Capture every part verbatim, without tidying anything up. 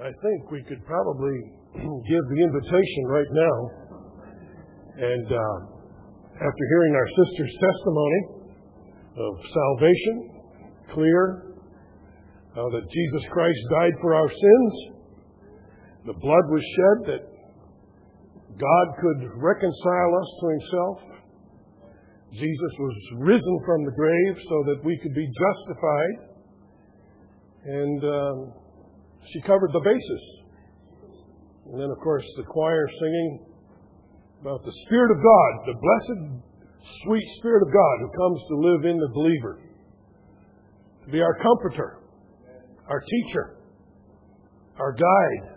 I think we could probably give the invitation right now. And uh, after hearing our sister's testimony of salvation, clear uh, that Jesus Christ died for our sins, the blood was shed that God could reconcile us to Himself. Jesus was risen from the grave so that we could be justified. And um, she covered the basis. And then, of course, the choir singing about the Spirit of God, the blessed, sweet Spirit of God who comes to live in the believer, to be our comforter, our teacher, our guide,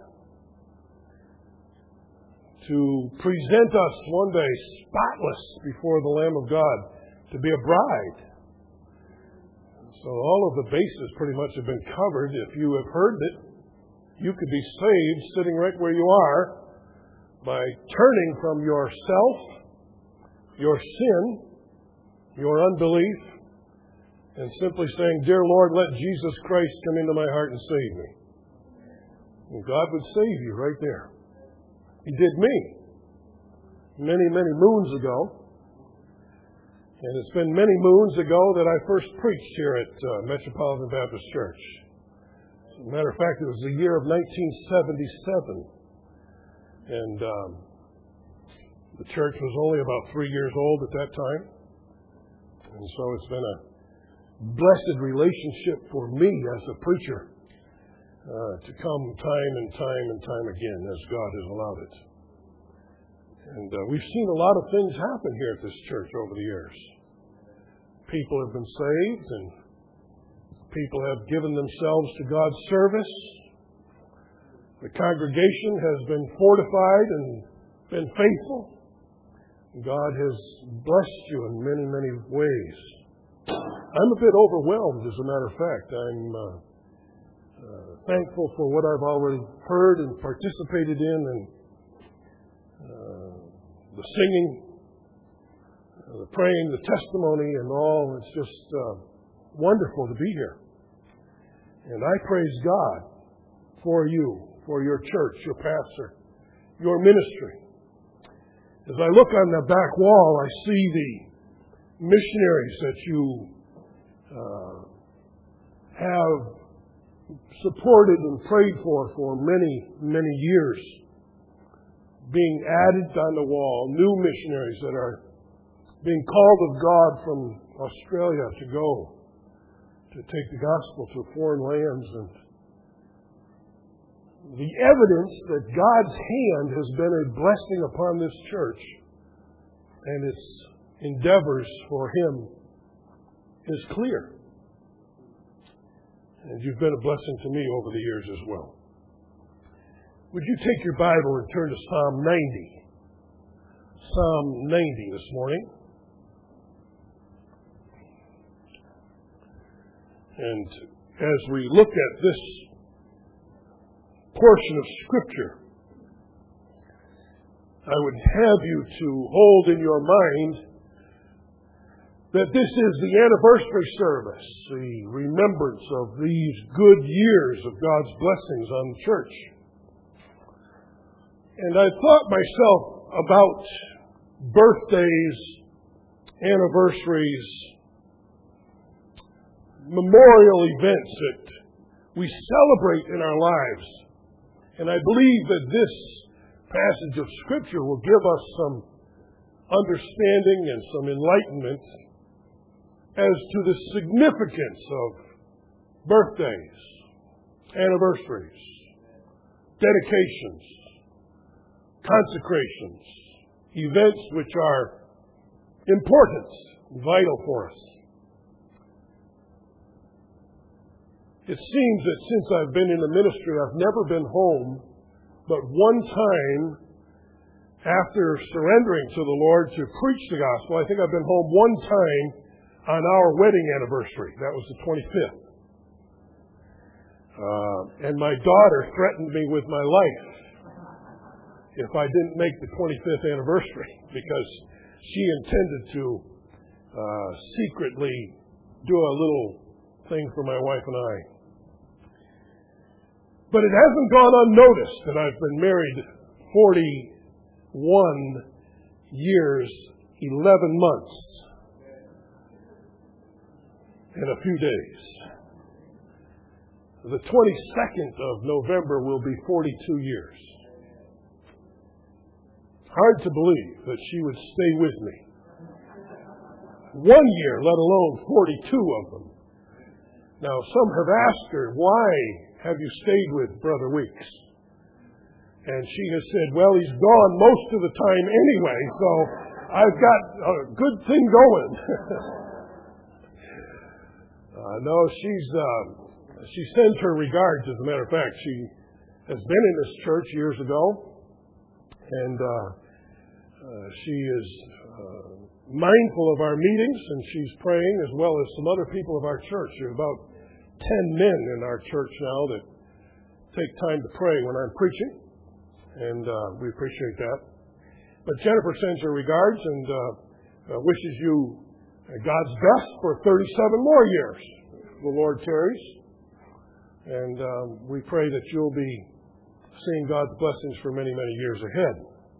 to present us one day spotless before the Lamb of God, to be a bride. So all of the bases pretty much have been covered. If you have heard it, you could be saved sitting right where you are by turning from yourself, your sin, your unbelief, and simply saying, "Dear Lord, let Jesus Christ come into my heart and save me." And God would save you right there. He did me many, many moons ago. And it's been many moons ago that I first preached here at uh, Metropolitan Baptist Church. As a matter of fact, it was the year of nineteen seventy-seven. And um, the church was only about three years old at that time. And so it's been a blessed relationship for me as a preacher uh, to come time and time and time again as God has allowed it. And uh, we've seen a lot of things happen here at this church over the years. People have been saved and people have given themselves to God's service. The congregation has been fortified and been faithful. God has blessed you in many, many ways. I'm a bit overwhelmed, as a matter of fact. I'm uh, uh, thankful for what I've already heard and participated in, and uh, the singing, uh, the praying, the testimony, and all. It's just uh, wonderful to be here. And I praise God for you, for your church, your pastor, your ministry. As I look on the back wall, I see the missionaries that you uh, have supported and prayed for for many, many years, being added on the wall. New missionaries that are being called of God from Australia to go to take the gospel to foreign lands. And the evidence that God's hand has been a blessing upon this church and its endeavors for Him is clear. And you've been a blessing to me over the years as well. Would you take your Bible and turn to Psalm ninety? Psalm ninety this morning. And as we look at this portion of Scripture, I would have you to hold in your mind that this is the anniversary service, the remembrance of these good years of God's blessings on the church. And I thought myself about birthdays, anniversaries, memorial events that we celebrate in our lives. And I believe that this passage of Scripture will give us some understanding and some enlightenment as to the significance of birthdays, anniversaries, dedications, consecrations, events which are important, vital for us. It seems that since I've been in the ministry, I've never been home but one time after surrendering to the Lord to preach the gospel. I think I've been home one time on our wedding anniversary. That was the twenty-fifth. Uh, and my daughter threatened me with my life if I didn't make the twenty-fifth anniversary, because she intended to uh, secretly do a little thing for my wife and I. But it hasn't gone unnoticed that I've been married forty-one years, eleven months, and a few days. The twenty-second of November will be forty-two years. Hard to believe that she would stay with me. One year, let alone forty-two of them. Now, some have asked her, why have you stayed with Brother Weeks? And she has said, well, he's gone most of the time anyway, so I've got a good thing going. uh, no, she's uh, she sends her regards, as a matter of fact. She has been in this church years ago, and uh, uh, she is uh, mindful of our meetings, and she's praying, as well as some other people of our church. There are about ten men in our church now that take time to pray when I'm preaching, and uh, we appreciate that. But Jennifer sends her regards and uh, uh, wishes you God's best for thirty-seven more years. The Lord tarries, and um, we pray that you'll be seeing God's blessings for many, many years ahead.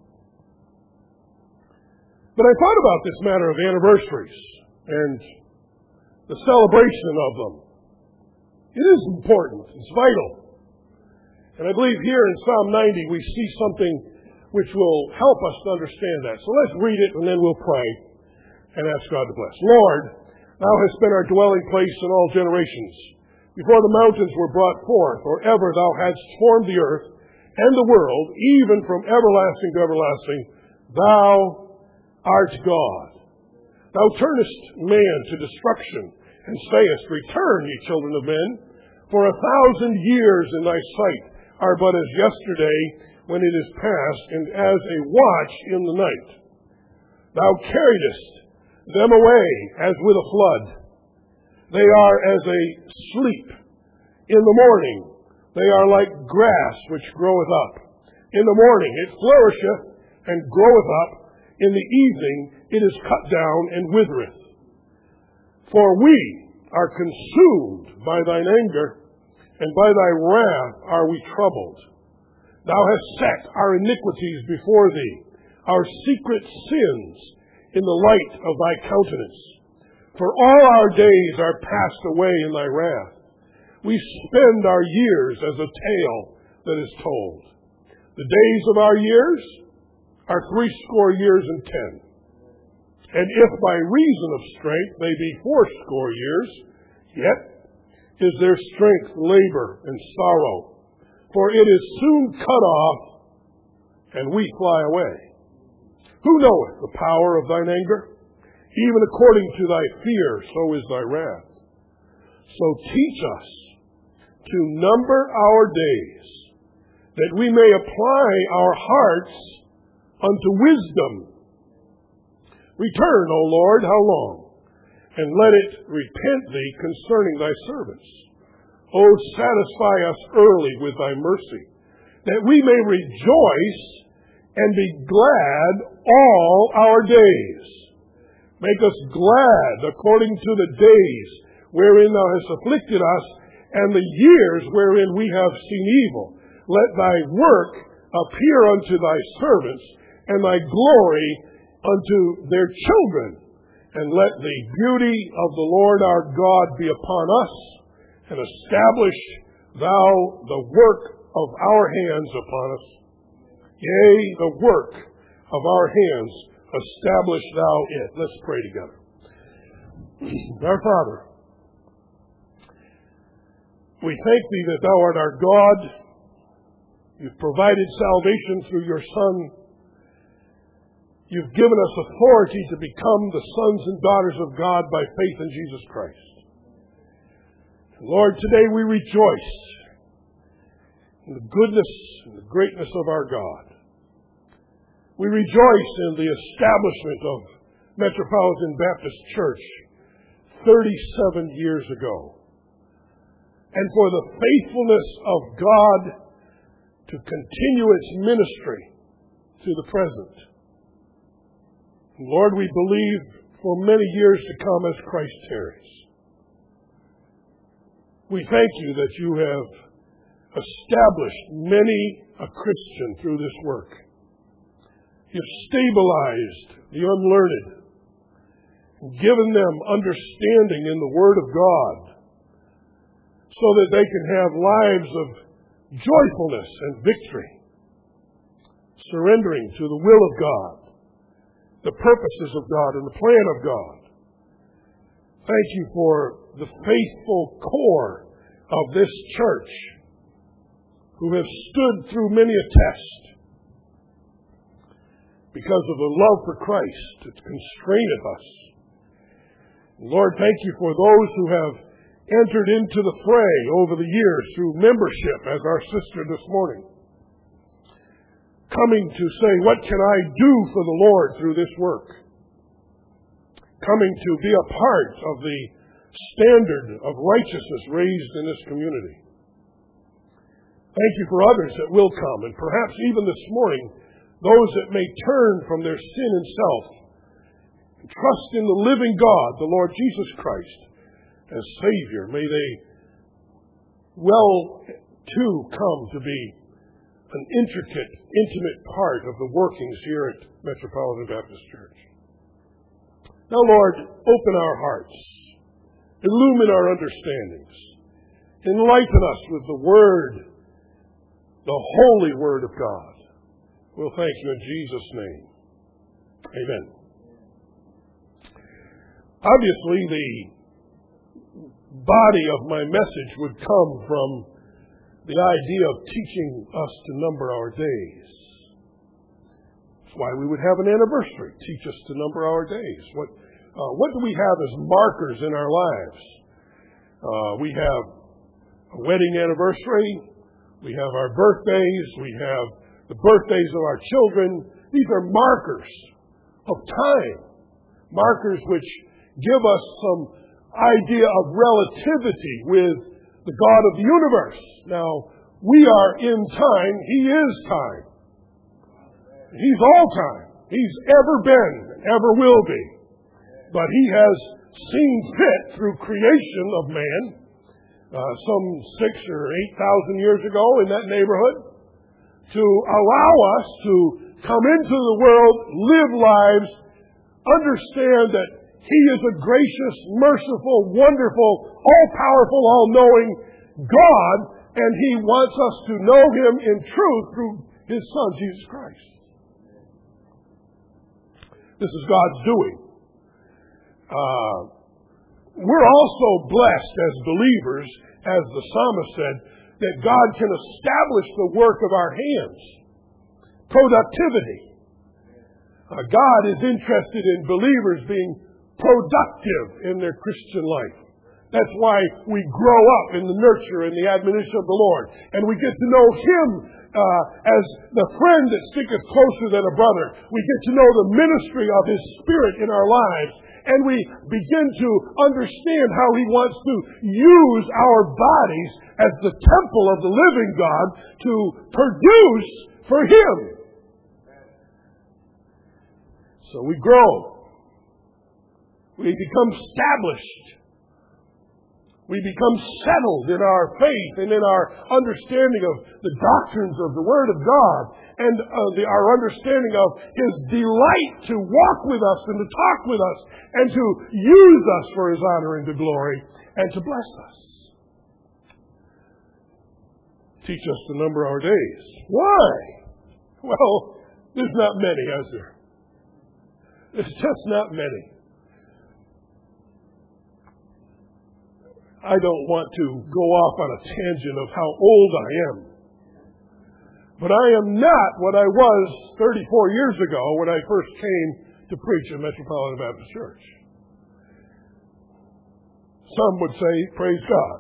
But I thought about this matter of anniversaries and the celebration of them. It is important. It's vital. And I believe here in Psalm ninety we see something which will help us to understand that. So let's read it and then we'll pray and ask God to bless. Lord, thou hast been our dwelling place in all generations. Before the mountains were brought forth, or ever thou hadst formed the earth and the world, even from everlasting to everlasting, thou art God. Thou turnest man to destruction, and sayest, return, ye children of men, for a thousand years in thy sight are but as yesterday when it is past, and as a watch in the night. Thou carriedest them away as with a flood. They are as a sleep in the morning. They are like grass which groweth up. In the morning it flourisheth and groweth up. In the evening it is cut down and withereth. For we are consumed by thine anger, and by thy wrath are we troubled. Thou hast set our iniquities before thee, our secret sins in the light of thy countenance. For all our days are passed away in thy wrath. We spend our years as a tale that is told. The days of our years are threescore years and ten. And if by reason of strength they be fourscore years, yet is their strength labor and sorrow. For it is soon cut off, and we fly away. Who knoweth the power of thine anger? Even according to thy fear, so is thy wrath. So teach us to number our days, that we may apply our hearts unto wisdom. Return, O Lord, how long? And let it repent thee concerning thy servants. O satisfy us early with thy mercy, that we may rejoice and be glad all our days. Make us glad according to the days wherein thou hast afflicted us, and the years wherein we have seen evil. Let thy work appear unto thy servants, and thy glory unto their children. And let the beauty of the Lord our God be upon us, and establish thou the work of our hands upon us. Yea, the work of our hands, establish thou it. Let's pray together. Our Father, we thank thee that thou art our God. You've provided salvation through your Son. You've given us authority to become the sons and daughters of God by faith in Jesus Christ. Lord, today we rejoice in the goodness and the greatness of our God. We rejoice in the establishment of Metropolitan Baptist Church thirty-seven years ago, and for the faithfulness of God to continue its ministry to the present. Lord, we believe for many years to come as Christ tarries. We thank you that you have established many a Christian through this work. You've stabilized the unlearned and given them understanding in the Word of God so that they can have lives of joyfulness and victory, surrendering to the will of God, the purposes of God, and the plan of God. Thank you for the faithful core of this church who have stood through many a test because of the love for Christ that constraineth us. Lord, thank you for those who have entered into the fray over the years through membership, as our sister this morning, coming to say, what can I do for the Lord through this work? Coming to be a part of the standard of righteousness raised in this community. Thank you for others that will come, and perhaps even this morning, those that may turn from their sin and self and trust in the living God, the Lord Jesus Christ, as Savior. May they well, too, come to be an intricate, intimate part of the workings here at Metropolitan Baptist Church. Now, Lord, open our hearts, illumine our understandings, enlighten us with the Word, the holy Word of God. We'll thank you in Jesus' name. Amen. Obviously, the body of my message would come from the idea of teaching us to number our days. That's why we would have an anniversary. Teach us to number our days. What, uh, what do we have as markers in our lives? Uh, we have a wedding anniversary. We have our birthdays. We have the birthdays of our children. These are markers of time. Markers which give us some idea of relativity with the God of the universe. Now, we are in time. He is time. He's all time. He's ever been, ever will be. But He has seen fit through creation of man, uh, some six or eight thousand years ago in that neighborhood, to allow us to come into the world, live lives, understand that He is a gracious, merciful, wonderful, all-powerful, all-knowing God, and He wants us to know Him in truth through His Son, Jesus Christ. This is God's doing. Uh, we're also blessed as believers, as the psalmist said, that God can establish the work of our hands. Productivity. Uh, God is interested in believers being productive in their Christian life. That's why we grow up in the nurture and the admonition of the Lord. And we get to know Him uh, as the friend that sticketh closer than a brother. We get to know the ministry of His Spirit in our lives. And we begin to understand how He wants to use our bodies as the temple of the living God to produce for Him. So we grow. We become established. We become settled in our faith and in our understanding of the doctrines of the Word of God and uh, the, our understanding of His delight to walk with us and to talk with us and to use us for His honor and to glory and to bless us. Teach us to number our days. Why? Well, there's not many, is there? There's just not many. I don't want to go off on a tangent of how old I am. But I am not what I was thirty-four years ago when I first came to preach at Metropolitan Baptist Church. Some would say, praise God.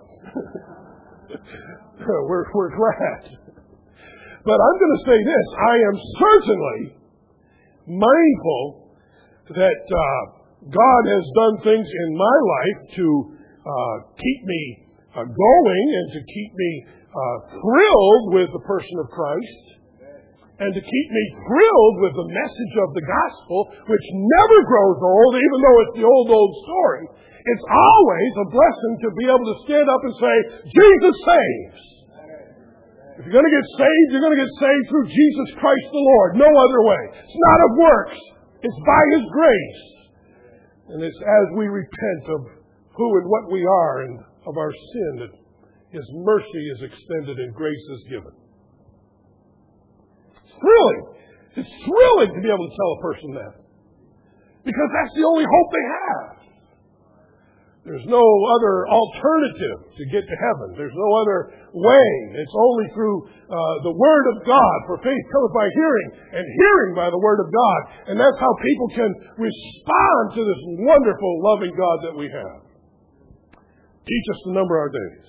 we're, we're glad. But I'm going to say this. I am certainly mindful that uh, God has done things in my life to Uh, keep me uh, going and to keep me uh, thrilled with the person of Christ and to keep me thrilled with the message of the gospel, which never grows old, even though it's the old, old story. It's always a blessing to be able to stand up and say, Jesus saves. If you're going to get saved, you're going to get saved through Jesus Christ the Lord. No other way. It's not of works. It's by His grace. And it's as we repent of who and what we are and of our sin that His mercy is extended and grace is given. It's thrilling. It's thrilling to be able to tell a person that. Because that's the only hope they have. There's no other alternative to get to heaven. There's no other way. It's only through uh, the Word of God. For faith cometh by hearing, and hearing by the Word of God. And that's how people can respond to this wonderful, loving God that we have. Teach us to number our days.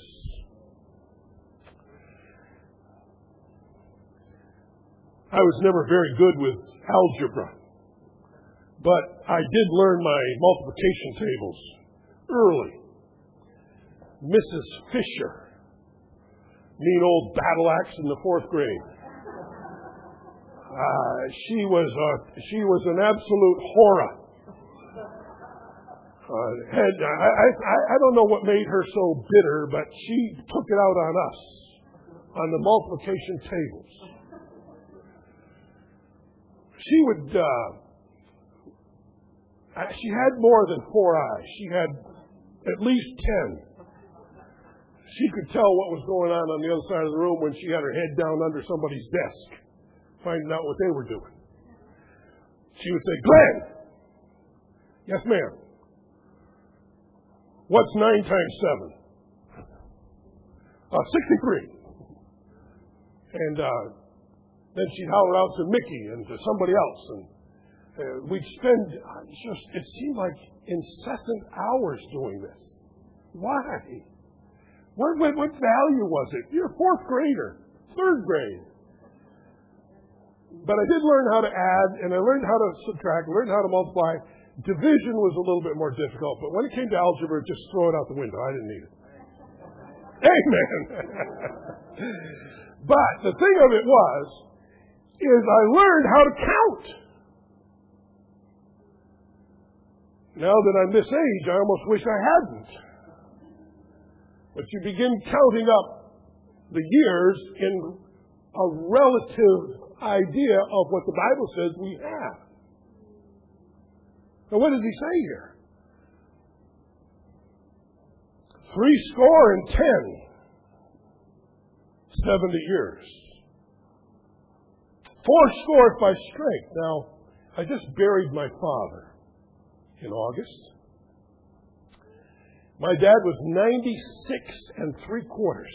I was never very good with algebra, but I did learn my multiplication tables early. Missus Fisher, mean old battle axe in the fourth grade. Uh, she was a, she was an absolute horror. Uh, and I, I, I don't know what made her so bitter, but she took it out on us, on the multiplication tables. She would, uh, she had more than four eyes. She had at least ten. She could tell what was going on on the other side of the room when she had her head down under somebody's desk, finding out what they were doing. She would say, Glenn! Yes, ma'am. What's nine times seven? Uh, sixty-three. And uh, then she'd holler out to Mickey and to somebody else. And uh, we'd spend just, it seemed like incessant hours doing this. Why? What, what, what value was it? You're a fourth grader, third grade. But I did learn how to add, and I learned how to subtract, learned how to multiply. Division was a little bit more difficult, but when it came to algebra, just throw it out the window. I didn't need it. Amen. But the thing of it was, is I learned how to count. Now that I'm this age, I almost wish I hadn't. But you begin counting up the years in a relative idea of what the Bible says we have. Now, what does he say here? Three score and ten. Seventy years. Four score by strength. Now, I just buried my father in August. My dad was ninety-six and three quarters.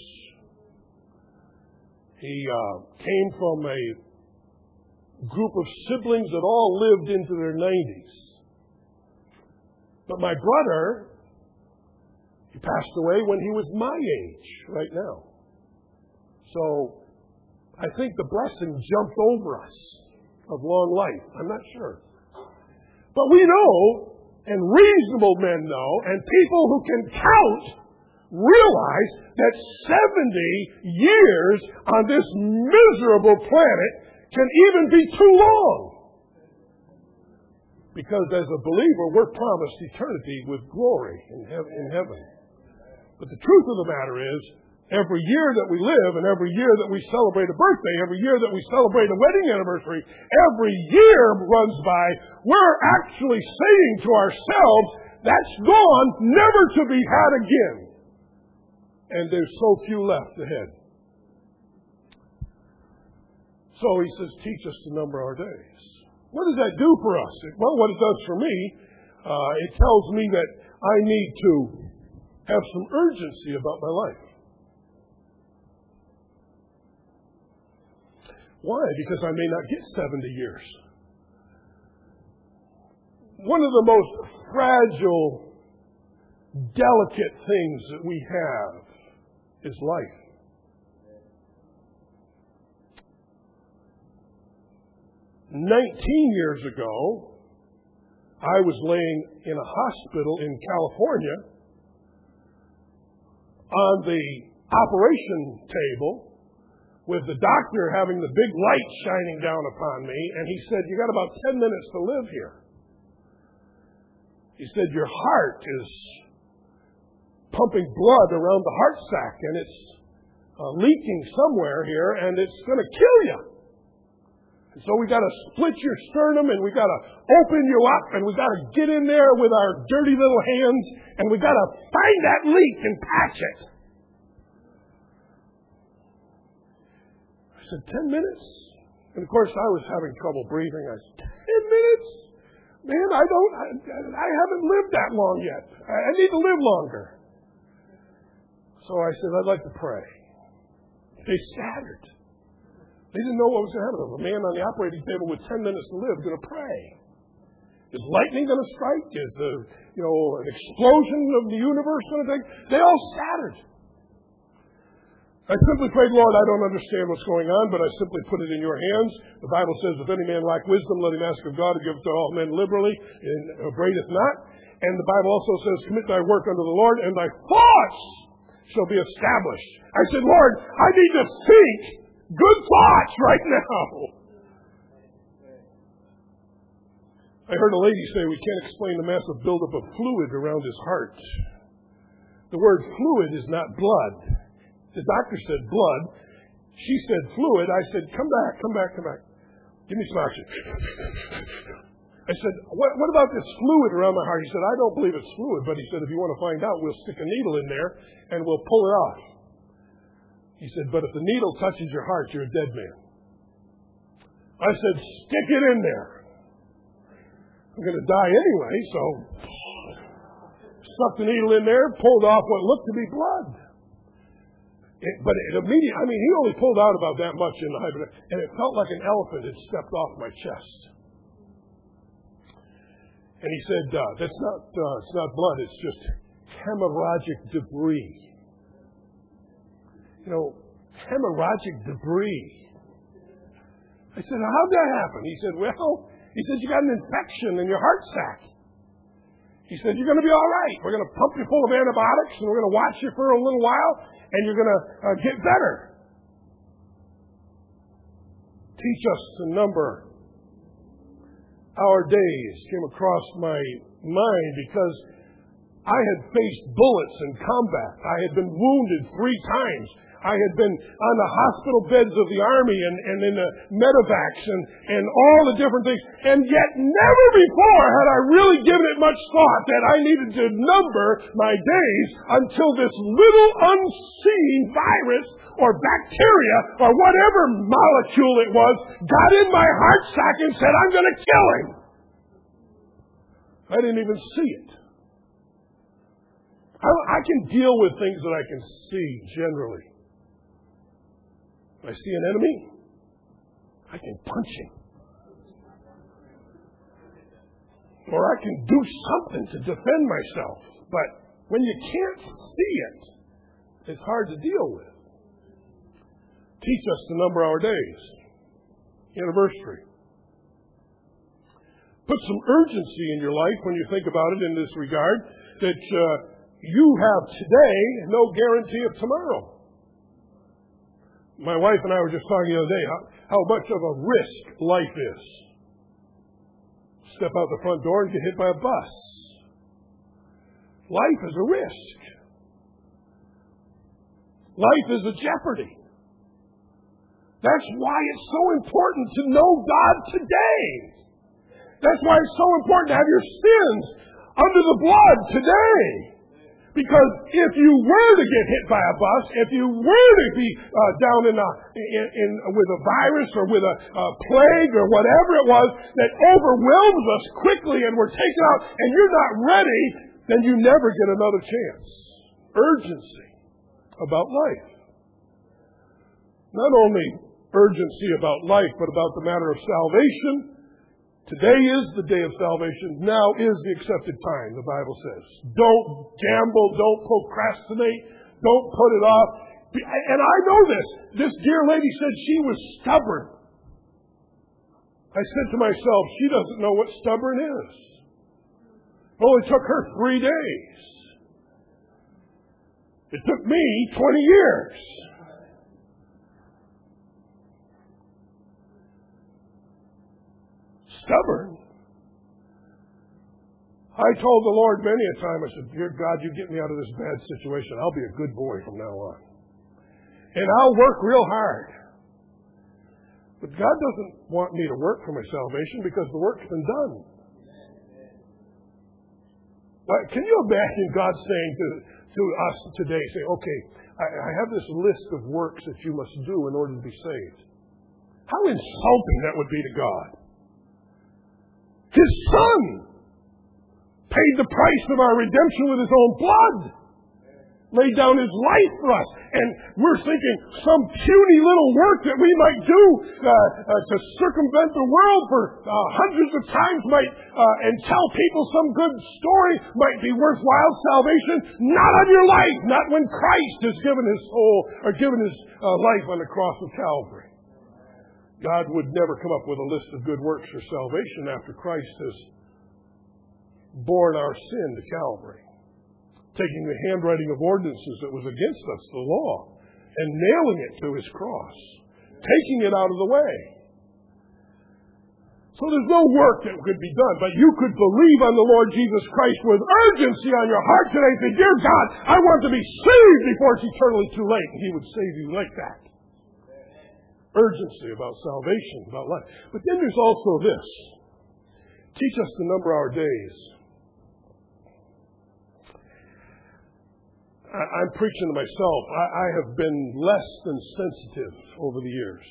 He uh, came from a group of siblings that all lived into their nineties. But my brother, he passed away when he was my age right now. So I think the blessing jumped over us of long life. I'm not sure. But we know, and reasonable men know, and people who can count realize that seventy years on this miserable planet can even be too long. Because as a believer, we're promised eternity with glory in heaven. But the truth of the matter is, every year that we live and every year that we celebrate a birthday, every year that we celebrate a wedding anniversary, every year runs by, we're actually saying to ourselves, that's gone, never to be had again. And there's so few left ahead. So he says, teach us to number our days. What does that do for us? Well, what it does for me, uh, it tells me that I need to have some urgency about my life. Why? Because I may not get seventy years. One of the most fragile, delicate things that we have is life. Nineteen years ago, I was laying in a hospital in California on the operation table with the doctor having the big light shining down upon me, and he said, you got about ten minutes to live here. He said, your heart is pumping blood around the heart sac, and it's uh, leaking somewhere here, and it's going to kill you. And so we got to split your sternum, and we got to open you up, and we got to get in there with our dirty little hands, and we got to find that leak and patch it. I said, ten minutes? And of course, I was having trouble breathing. I said, ten minutes? Man, I don't, I, I haven't lived that long yet. I, I need to live longer. So I said, I'd like to pray. They scattered. They didn't know what was going to happen. A man on the operating table with ten minutes to live going to pray. Is lightning going to strike? Is a, you know, an explosion of the universe going to take? They all scattered. I simply prayed, Lord, I don't understand what's going on, but I simply put it in your hands. The Bible says, if any man lack wisdom, let him ask of God, to give it to all men liberally, and upbraideth not. And the Bible also says, commit thy work unto the Lord, and thy thoughts shall be established. I said, Lord, I need to think good thoughts right now. I heard a lady say we can't explain the massive buildup of fluid around his heart. The word fluid is not blood. The doctor said blood. She said fluid. I said, come back, come back, come back. Give me some oxygen. I said, what, what about this fluid around my heart? He said, I don't believe it's fluid, but he said, if you want to find out, we'll stick a needle in there and we'll pull it off. He said, but if the needle touches your heart, you're a dead man. I said, stick it in there. I'm going to die anyway, so stuck the needle in there, pulled off what looked to be blood. It, but it immediately, I mean, he only pulled out about that much in the hibernation, and it felt like an elephant had stepped off my chest. And he said, uh, that's not, uh, it's not blood, it's just hemorrhagic debris. You know, hemorrhagic debris. I said, how'd that happen? He said, well, he said, you got an infection in your heart sac. He said, you're going to be all right. We're going to pump you full of antibiotics, and we're going to watch you for a little while, and you're going to uh, get better. Teach us to number our days came across my mind because I had faced bullets in combat. I had been wounded three times. I had been on the hospital beds of the Army and, and in the medevacs and, and all the different things. And yet never before had I really given it much thought that I needed to number my days until this little unseen virus or bacteria or whatever molecule it was got in my heart sac and said, I'm going to kill him. I didn't even see it. I, I can deal with things that I can see generally. If I see an enemy, I can punch him. Or I can do something to defend myself. But when you can't see it, it's hard to deal with. Teach us to number our days. Anniversary. Put some urgency in your life when you think about it in this regard, that uh, you have today no guarantee of tomorrow. My wife and I were just talking the other day how, how much of a risk life is. Step out the front door and get hit by a bus. Life is a risk. Life is a jeopardy. That's why it's so important to know God today. That's why it's so important to have your sins under the blood today. Because if you were to get hit by a bus, if you were to be uh, down in, a, in, in with a virus or with a, a plague or whatever it was that overwhelms us quickly and we're taken out and you're not ready, then you never get another chance. Urgency about life. Not only urgency about life, but about the matter of salvation. Today is the day of salvation. Now is the accepted time, the Bible says. Don't gamble. Don't procrastinate. Don't put it off. And I know this. This dear lady said she was stubborn. I said to myself, she doesn't know what stubborn is. It only took her three days. It took me twenty years. Stubborn. I told the Lord many a time, I said, dear God, you get me out of this bad situation. I'll be a good boy from now on. And I'll work real hard. But God doesn't want me to work for my salvation because the work's been done. Can you imagine God saying to, to us today, saying, okay, I, I have this list of works that you must do in order to be saved. How insulting that would be to God. His Son paid the price of our redemption with His own blood. Laid down His life for us. And we're thinking some puny little work that we might do uh, uh, to circumvent the world for uh, hundreds of times might uh, and tell people some good story might be worthwhile salvation. Not on your life. Not when Christ has given His soul or given His uh, life on the cross of Calvary. God would never come up with a list of good works for salvation after Christ has borne our sin to Calvary. Taking the handwriting of ordinances that was against us, the law, and nailing it to His cross. Taking it out of the way. So there's no work that could be done, but you could believe on the Lord Jesus Christ with urgency on your heart today. Say, dear God, I want to be saved before it's eternally too late. And He would save you like that. Urgency about salvation, about life. But then there's also this. Teach us to number our days. I'm preaching to myself. I, I have been less than sensitive over the years.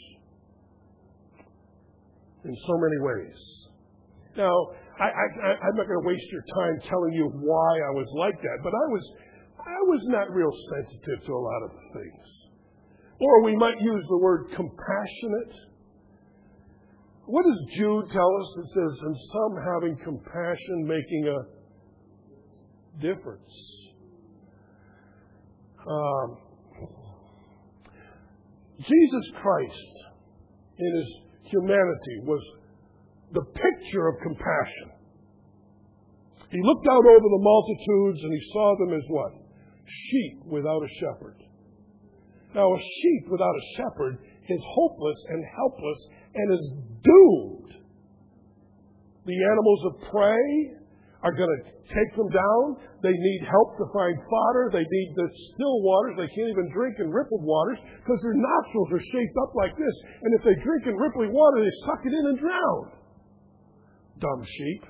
In so many ways. Now, I, I, I'm not going to waste your time telling you why I was like that, but I was, I was not real sensitive to a lot of things. Or we might use the word compassionate. What does Jude tell us? It says, and some having compassion making a difference. Um, Jesus Christ, in His humanity, was the picture of compassion. He looked out over the multitudes and He saw them as what? Sheep without a shepherd. Now, a sheep without a shepherd is hopeless and helpless and is doomed. The animals of prey are going to take them down. They need help to find fodder. They need the still waters. They can't even drink in rippled waters because their nostrils are shaped up like this. And if they drink in rippling water, they suck it in and drown. Dumb sheep.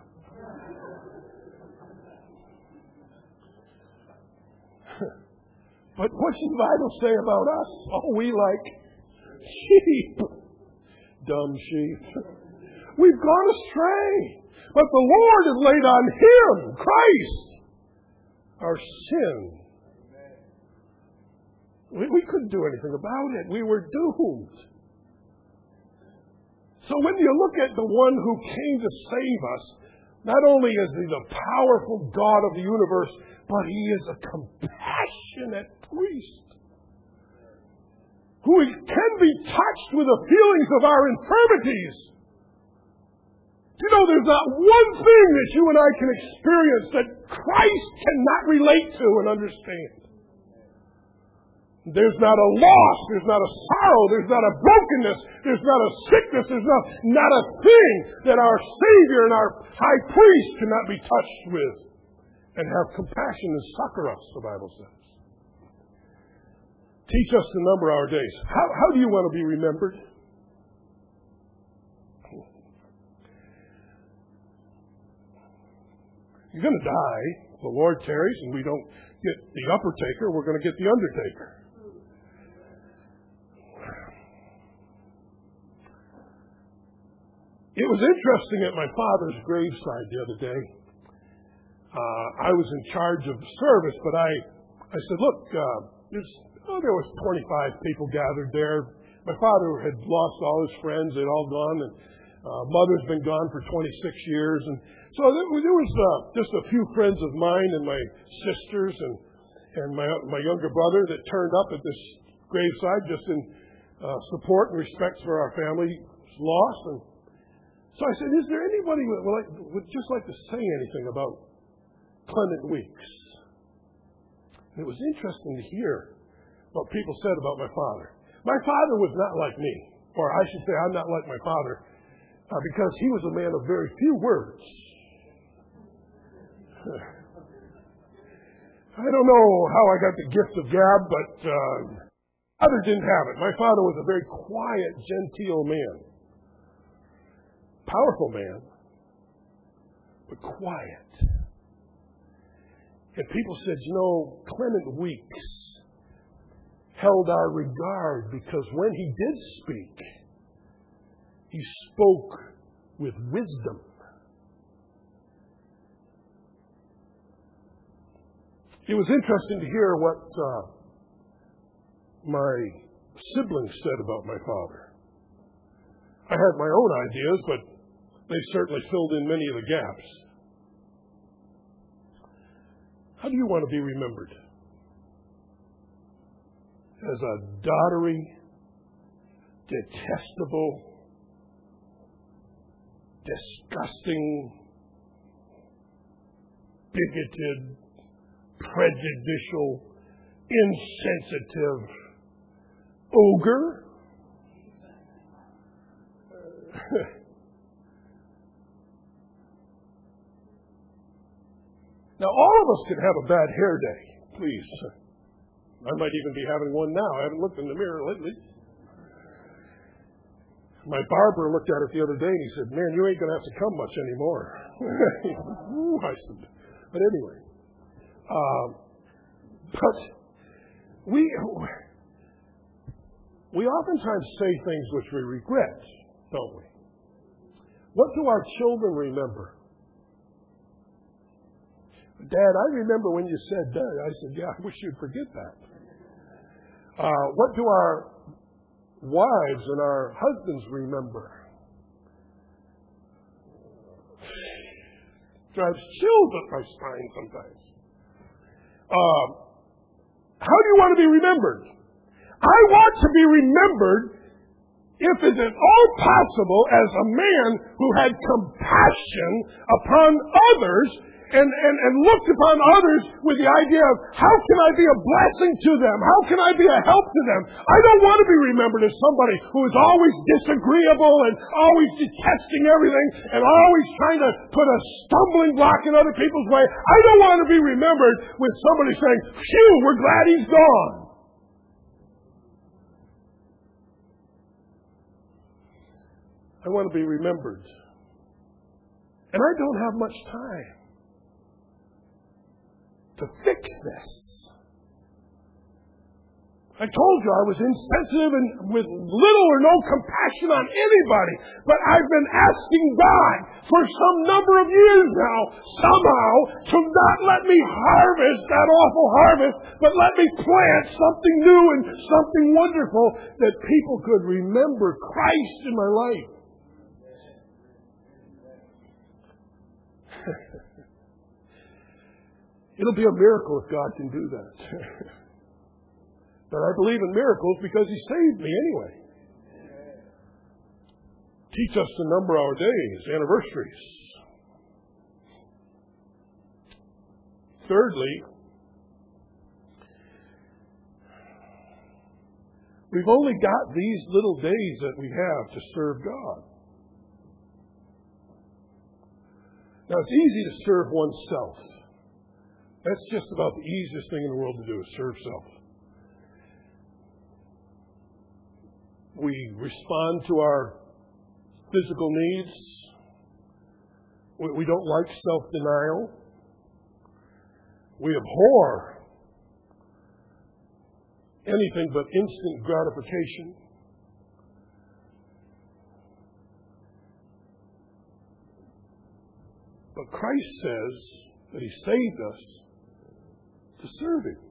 But what does the Bible say about us? Oh, we like sheep. Dumb sheep. We've gone astray. But the Lord has laid on Him, Christ, our sin. We, we couldn't do anything about it. We were doomed. So when you look at the one who came to save us, not only is He the powerful God of the universe, but He is a compassionate priest who can be touched with the feelings of our infirmities. You know, there's not one thing that you and I can experience that Christ cannot relate to and understand. There's not a loss, there's not a sorrow, there's not a brokenness, there's not a sickness, there's not, not a thing that our Savior and our High Priest cannot be touched with and have compassion and succor us, the Bible says. Teach us to number our days. How, how do you want to be remembered? You're going to die. The Lord tarries, and we don't get the upper taker. We're going to get the undertaker. It was interesting at my father's graveside the other day. Uh, I was in charge of the service, but I, I said, look, uh, there's, oh, there was twenty-five people gathered there. My father had lost all his friends. They'd all gone, and Uh, mother's been gone for twenty-six years. And so there was uh, just a few friends of mine and my sisters and, and my, my younger brother that turned up at this graveside just in uh, support and respect for our family's loss. And so I said, is there anybody who would, like, would just like to say anything about Clement Weeks? And it was interesting to hear what people said about my father. My father was not like me, or I should say I'm not like my father. Uh, because he was a man of very few words. I don't know how I got the gift of gab, but uh, Other didn't have it. My father was a very quiet, genteel man. Powerful man, but quiet. And people said, you know, Clement Weeks held our regard because when he did speak, he spoke with wisdom. It was interesting to hear what uh, my siblings said about my father. I had my own ideas, but they certainly filled in many of the gaps. How do you want to be remembered? As a doddery, detestable, disgusting, bigoted, prejudicial, insensitive ogre? Now, all of us can have a bad hair day, please. I might even be having one now. I haven't looked in the mirror lately. My barber looked at it the other day and he said, man, you ain't going to have to come much anymore. He said, ooh, I said, but anyway. Um, but we, we oftentimes say things which we regret, don't we? What do our children remember? Dad, I remember when you said that. I said, yeah, I wish you'd forget that. Uh, what do our wives and our husbands remember? Drives chills up my spine sometimes. Uh, how do you want to be remembered? I want to be remembered, if it is at all possible, as a man who had compassion upon others and, and, and looked upon others with the idea of how can I be a blessing to them? How can I be a help to them? I don't want to be remembered as somebody who is always disagreeable and always detesting everything and always trying to put a stumbling block in other people's way. I don't want to be remembered with somebody saying, phew, we're glad he's gone. I want to be remembered. And I don't have much time to fix this. I told you I was insensitive and with little or no compassion on anybody. But I've been asking God for some number of years now, somehow, to not let me harvest that awful harvest, but let me plant something new and something wonderful that people could remember Christ in my life. It'll be a miracle if God can do that. But I believe in miracles because He saved me anyway. Teach us to number our days, anniversaries. Thirdly, we've only got these little days that we have to serve God. Now, it's easy to serve oneself. That's just about the easiest thing in the world to do, is serve self. We respond to our physical needs. We don't like self-denial. We abhor anything but instant gratification. But Christ says that He saved us to serve Him.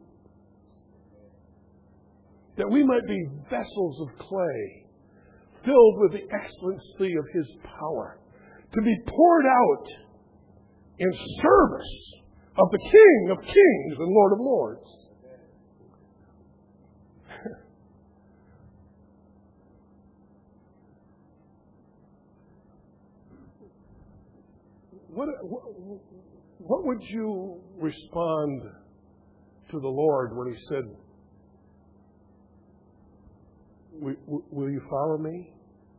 That we might be vessels of clay, filled with the excellency of His power, to be poured out in service of the King of Kings and Lord of Lords. What, what, what would you respond to the Lord when He said, will you follow me?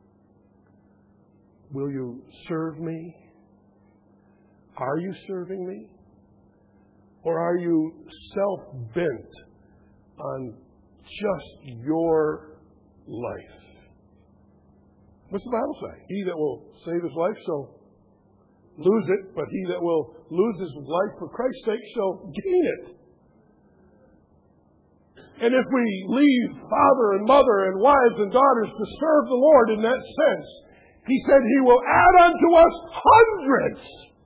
Will you serve me? Are you serving me? Or are you self-bent on just your life. What's the Bible say? He that will save his life shall lose it, but he that will lose his life for Christ's sake shall gain it. And if we leave father and mother and wives and daughters to serve the Lord in that sense, He said He will add unto us hundreds.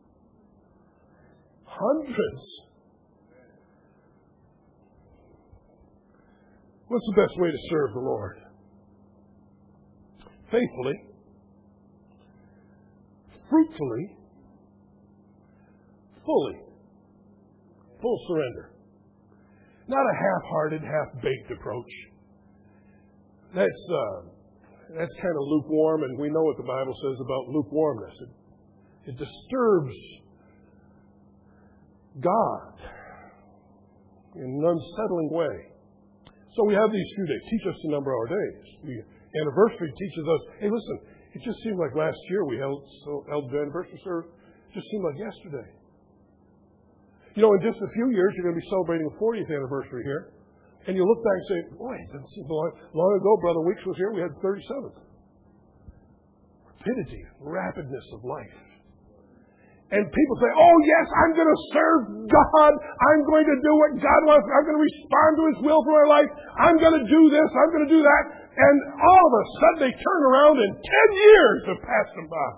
Hundreds. What's the best way to serve the Lord? Faithfully, fruitfully, fully. Full surrender. Not a half-hearted, half-baked approach. That's uh, that's kind of lukewarm, and we know what the Bible says about lukewarmness. It, it disturbs God in an unsettling way. So we have these few days. Teach us to number our days. The anniversary teaches us, hey, listen, it just seemed like last year we held, so, held the anniversary service. It just seemed like yesterday. You know, in just a few years, you're going to be celebrating the fortieth anniversary here. And you look back and say, boy, it doesn't seem long. Long ago, Brother Weeks was here, we had the thirty-seventh. Rapidity, rapidness of life. And people say, oh, yes, I'm going to serve God. I'm going to do what God wants. I'm going to respond to His will for my life. I'm going to do this. I'm going to do that. And all of a sudden, they turn around and ten years have passed them by.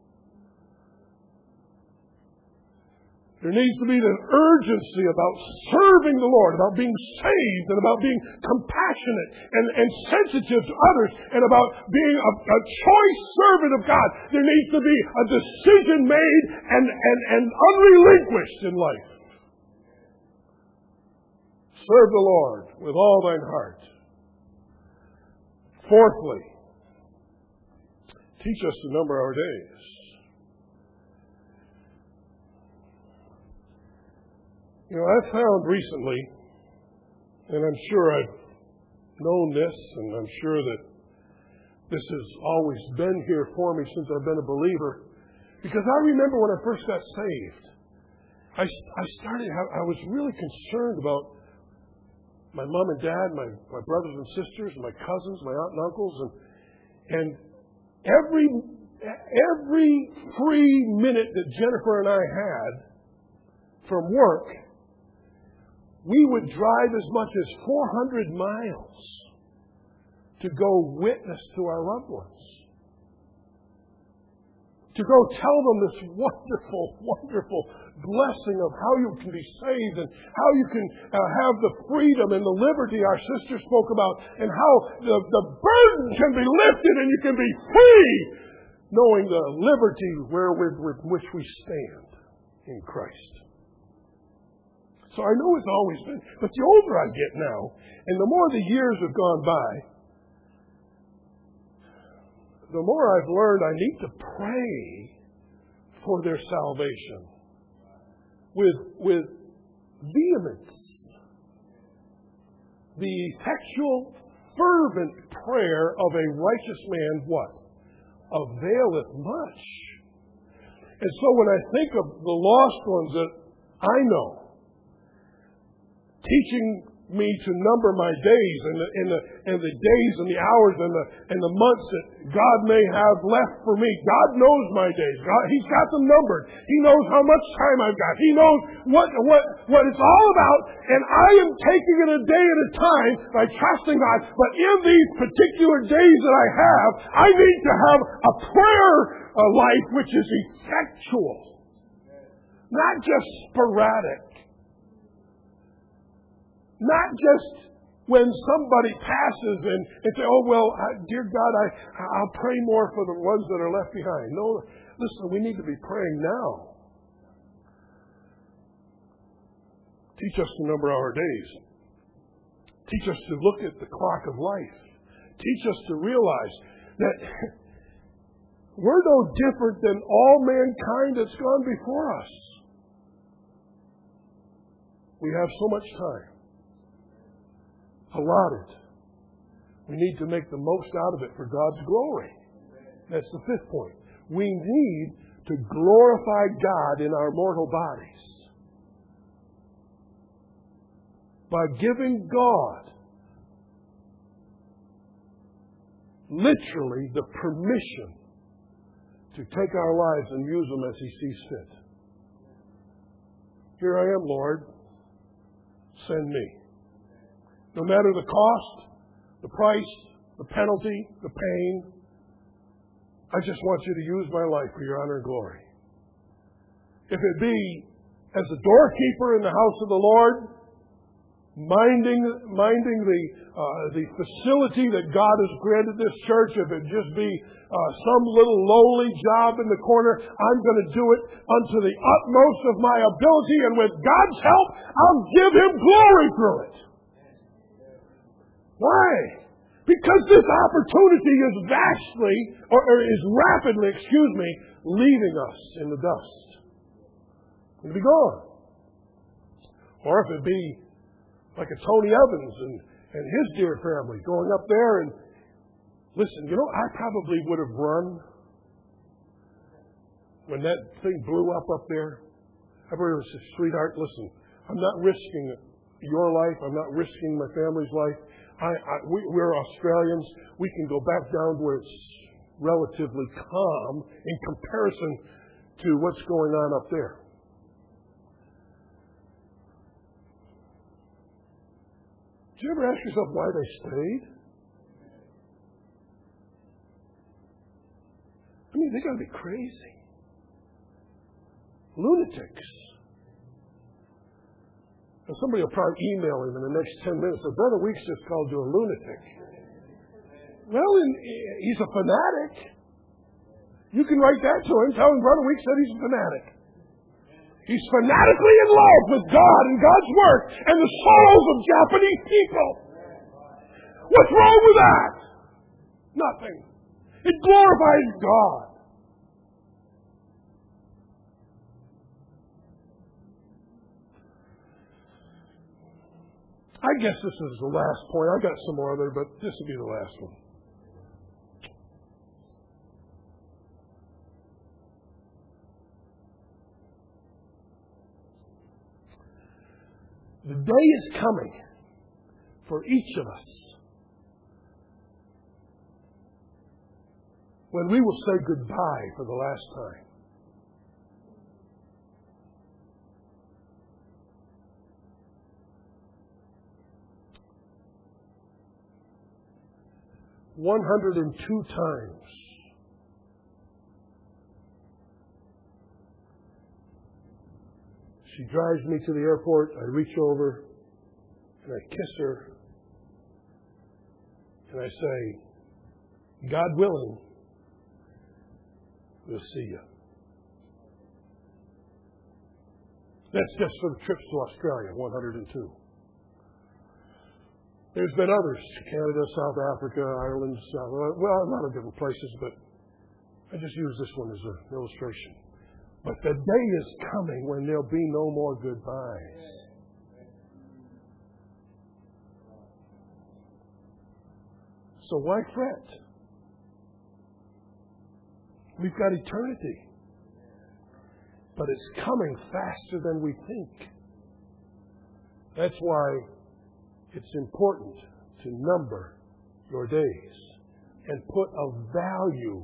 There needs to be an urgency about serving the Lord, about being saved, and about being compassionate and, and sensitive to others, and about being a, a choice servant of God. There needs to be a decision made and, and, and unrelinquished in life. Serve the Lord with all thine heart. Fourthly, teach us to number our days. You know, I've found recently, and I'm sure I've known this, and I'm sure that this has always been here for me since I've been a believer, because I remember when I first got saved, I, I started, I was really concerned about my mom and dad, my, my brothers and sisters, my cousins, my aunt and uncles, and, and every, every free minute that Jennifer and I had from work, we would drive as much as four hundred miles to go witness to our loved ones. To go tell them this wonderful, wonderful blessing of how you can be saved and how you can uh, have the freedom and the liberty our sister spoke about, and how the, the burden can be lifted and you can be free, knowing the liberty wherewith with which we stand in Christ. So I know it's always been, but the older I get now, and the more the years have gone by, the more I've learned I need to pray for their salvation with, with vehemence. The effectual, fervent prayer of a righteous man, what? Availeth much. And so when I think of the lost ones that I know, teaching me to number my days and the, and the, and the days and the hours and the, and the months that God may have left for me. God knows my days. God, He's got them numbered. He knows how much time I've got. He knows what, what, what it's all about. And I am taking it a day at a time by trusting God. But in these particular days that I have, I need to have a prayer life which is effectual. Not just sporadic. Not just when somebody passes and, and say, oh, well, I, dear God, I, I'll pray more for the ones that are left behind. No, listen, we need to be praying now. Teach us to number our days. Teach us to look at the clock of life. Teach us to realize that we're no different than all mankind that's gone before us. We have so much time allotted. We need to make the most out of it for God's glory. That's the fifth point. We need to glorify God in our mortal bodies by giving God literally the permission to take our lives and use them as He sees fit. Here I am, Lord. Send me. No matter the cost, the price, the penalty, the pain, I just want you to use my life for your honor and glory. If it be as a doorkeeper in the house of the Lord, minding minding the uh, the facility that God has granted this church, if it just be uh, some little lowly job in the corner, I'm going to do it unto the utmost of my ability, and with God's help, I'll give Him glory through it. Why? Because this opportunity is vastly, or, or is rapidly, excuse me, leaving us in the dust. It'll be gone. Or if it be like a Tony Evans and, and his dear family going up there and, listen, you know, I probably would have run when that thing blew up up there. I would have said, sweetheart, listen, I'm not risking your life. I'm not risking my family's life. I, I, we, we're Australians. We can go back down where it's relatively calm in comparison to what's going on up there. Did you ever ask yourself why they stayed? I mean, they got to be crazy. Lunatics. And somebody will probably email him in the next ten minutes. So Brother Weeks just called you a lunatic. Well, he's a fanatic. You can write that to him. Tell him Brother Weeks said he's a fanatic. He's fanatically in love with God and God's Word and the souls of Japanese people. What's wrong with that? Nothing. It glorifies God. I guess this is the last point. I've got some more other, but this will be the last one. The day is coming for each of us when we will say goodbye for the last time. one hundred two times she drives me to the airport. I reach over and I kiss her and I say, God willing, we'll see you. That's just for the trips to Australia, one hundred two. There's been others, Canada, South Africa, Ireland, South, well, a lot of different places, but I just use this one as an illustration. But the day is coming when there'll be no more goodbyes. So why fret? We've got eternity. But it's coming faster than we think. That's why it's important to number your days and put a value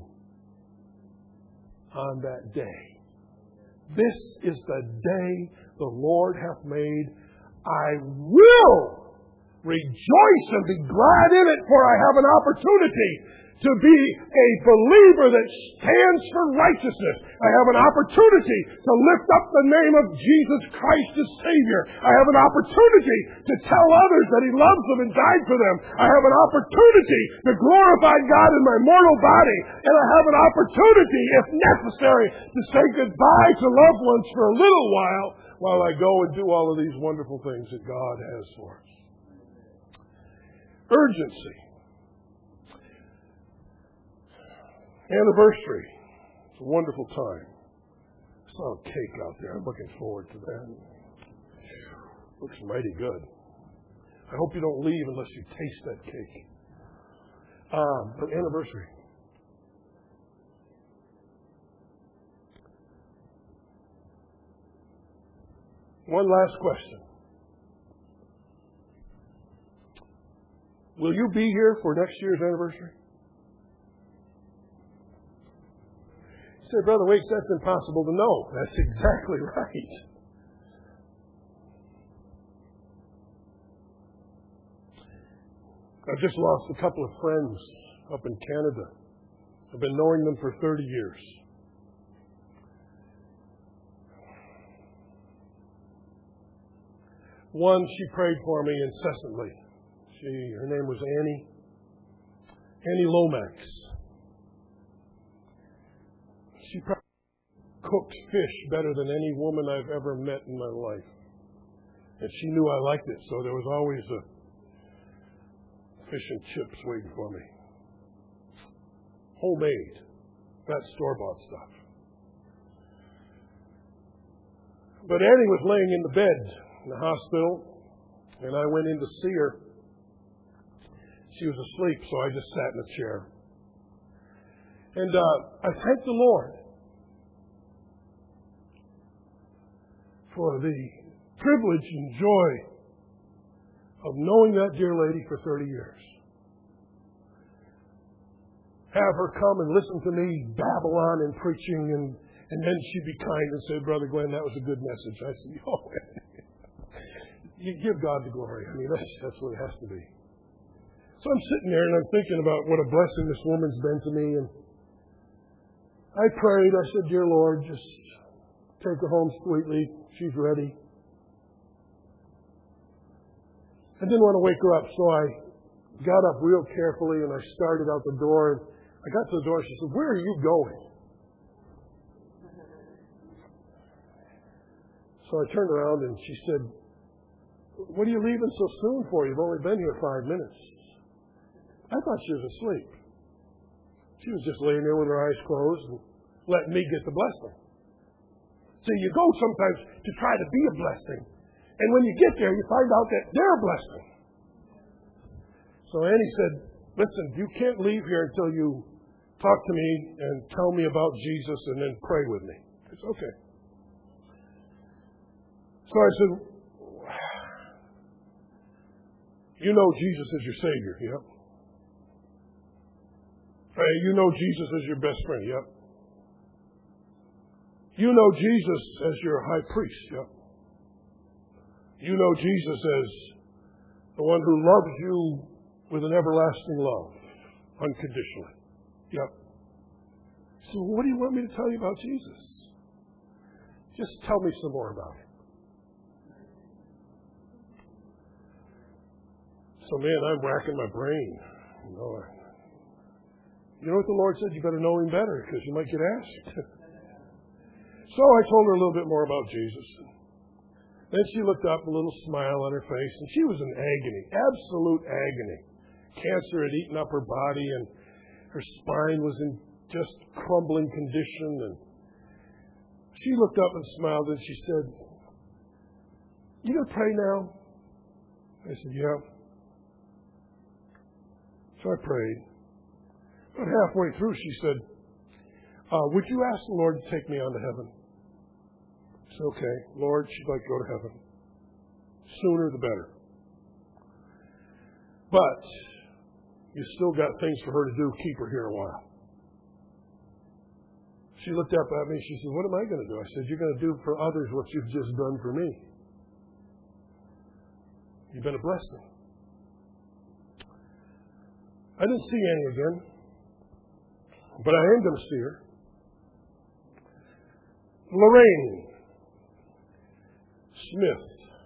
on that day. This is the day the Lord hath made. I will rejoice and be glad in it, for I have an opportunity to be a believer that stands for righteousness. I have an opportunity to lift up the name of Jesus Christ as Savior. I have an opportunity to tell others that He loves them and died for them. I have an opportunity to glorify God in my mortal body. And I have an opportunity, if necessary, to say goodbye to loved ones for a little while while I go and do all of these wonderful things that God has for us. Urgency. Anniversary. It's a wonderful time. I saw a cake out there. I'm looking forward to that. Looks mighty good. I hope you don't leave unless you taste that cake. Um, but anniversary. One last question. Will you be here for next year's anniversary? said, Brother Wakes, that's impossible to know. That's exactly right. I've just lost a couple of friends up in Canada. I've been knowing them for thirty years. One, she prayed for me incessantly. She, her name was Annie. Annie Lomax. She probably cooked fish better than any woman I've ever met in my life. And she knew I liked it, so there was always a fish and chips waiting for me. Homemade, not store-bought stuff. But Annie was laying in the bed in the hospital, and I went in to see her. She was asleep, so I just sat in a chair. And uh, I thanked the Lord for the privilege and joy of knowing that dear lady for thirty years. Have her come and listen to me babble on and preaching, and, and then she'd be kind and say, Brother Glenn, that was a good message. I said, oh, you give God the glory. I mean, that's, that's what it has to be. So I'm sitting there and I'm thinking about what a blessing this woman's been to me. And I prayed. I said, Dear Lord, just take her home sweetly. She's ready. I didn't want to wake her up, so I got up real carefully and I started out the door. And I got to the door. She said, Where are you going? So I turned around and she said, What are you leaving so soon for? You've only been here five minutes. I thought she was asleep. She was just laying there with her eyes closed and letting me get the blessing. See, you go sometimes to try to be a blessing. And when you get there, you find out that they're a blessing. So Annie said, Listen, you can't leave here until you talk to me and tell me about Jesus and then pray with me. I said, okay. So I said, You know Jesus is your Savior, yep. Hey, you know Jesus is your best friend, yep. You know Jesus as your high priest, yep. You know Jesus as the one who loves you with an everlasting love, unconditionally, yep. So what do you want me to tell you about Jesus? Just tell me some more about him. So, man, I'm racking my brain. You know, I, you know what the Lord said? You better know him better because you might get asked. So I told her a little bit more about Jesus. Then she looked up, a little smile on her face, and she was in agony, absolute agony. Cancer had eaten up her body, and her spine was in just crumbling condition. And she looked up and smiled, and she said, You going to pray now? I said, Yeah. So I prayed. About halfway through, she said, uh, would you ask the Lord to take me on to heaven? I said, okay, Lord, she'd like to go to heaven. Sooner the better. But you still got things for her to do. Keep her here a while. She looked up at me. She said, what am I going to do? I said, you're going to do for others what you've just done for me. You've been a blessing. I didn't see Annie again, but I am going to see her. Lorraine Smith.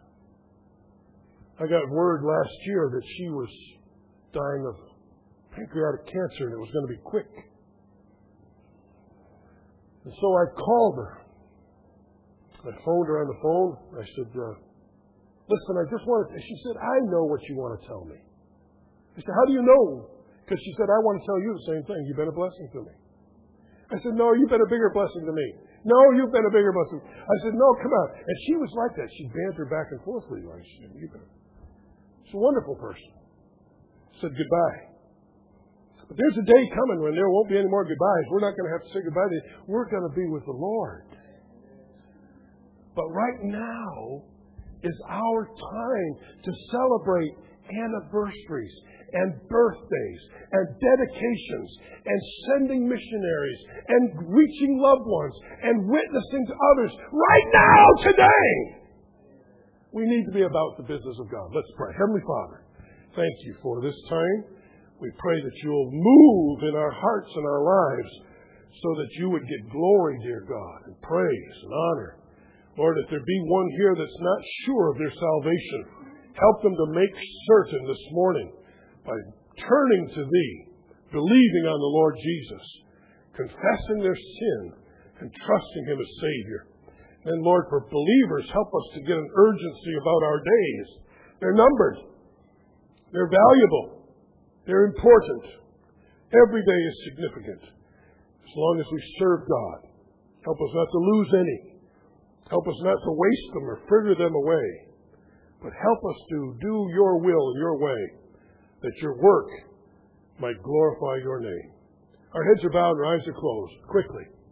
I got word last year that she was dying of pancreatic cancer and it was going to be quick. And so I called her. I phoned her on the phone. I said, uh, listen, I just want to, she said, I know what you want to tell me. I said, how do you know? Because she said, I want to tell you the same thing. You've been a blessing to me. I said, no, you've been a bigger blessing to me. No, you've been a bigger blessing. I said, no, come on. And she was like that. She bantered back and forth with you. I said, you've been She's a wonderful person. I said, goodbye. But there's a day coming when there won't be any more goodbyes. We're not going to have to say goodbye to you. We're going to be with the Lord. But right now is our time to celebrate anniversaries and birthdays and dedications and sending missionaries and reaching loved ones and witnessing to others right now, today. We need to be about the business of God. Let's pray. Heavenly Father, thank you for this time. We pray that you will move in our hearts and our lives so that you would get glory, dear God, and praise and honor. Lord, if there be one here that's not sure of their salvation, help them to make certain this morning by turning to Thee, believing on the Lord Jesus, confessing their sin, and trusting Him as Savior. And Lord, for believers, help us to get an urgency about our days. They're numbered. They're valuable. They're important. Every day is significant. As long as we serve God, help us not to lose any. Help us not to waste them or fritter them away. But help us to do your will in your way, that your work might glorify your name. Our heads are bowed and our eyes are closed. Quickly.